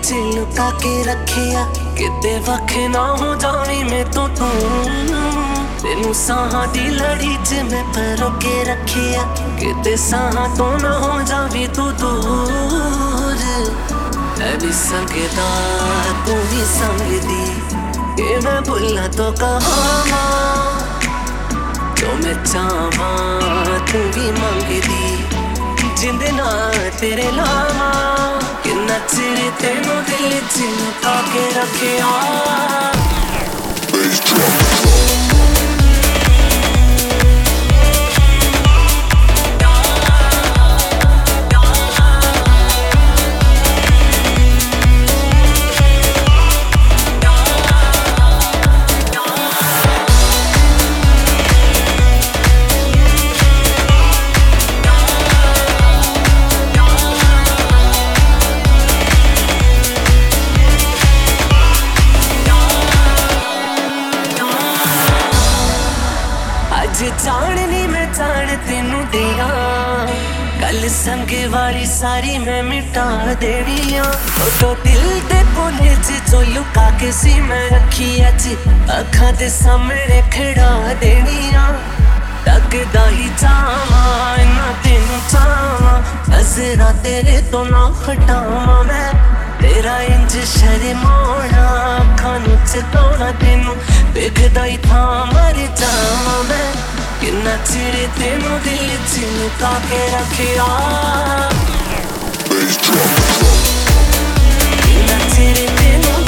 च लुका के रखिया किते वख ना हो जावी मैं तो तू तेनू साहां दी लड़ी च मैं परो के रखिया किते साहां तो ना हो जावी तू दूर मैं भी संगदा तू भी संगदी ये मैं भुला तो कहां जो मैं चाहवा तू भी मंगदी जिंदे ना तेरे लावा किन्ना चिर तेनू दिल च लुका के रखिया जाननी मैं जान तेनू दिया गल संगे वाली सारी मैं मिटा देनिया तो दिल दे कोने च जो लुका के सी मैं रखी अज अखां दे सामने खड़ा देनिया तकदा ही चाहवा इन्ना तेनू चाहवा नजरां तेरे तो ना हटावा मैं तेरा इंज शर्माना अखां नू चकाउणा तेनू देखदा ही था मर जावां मैं किन्ना चिर तेनू दिल च लुका के रखिया किन्ना चिर तेनू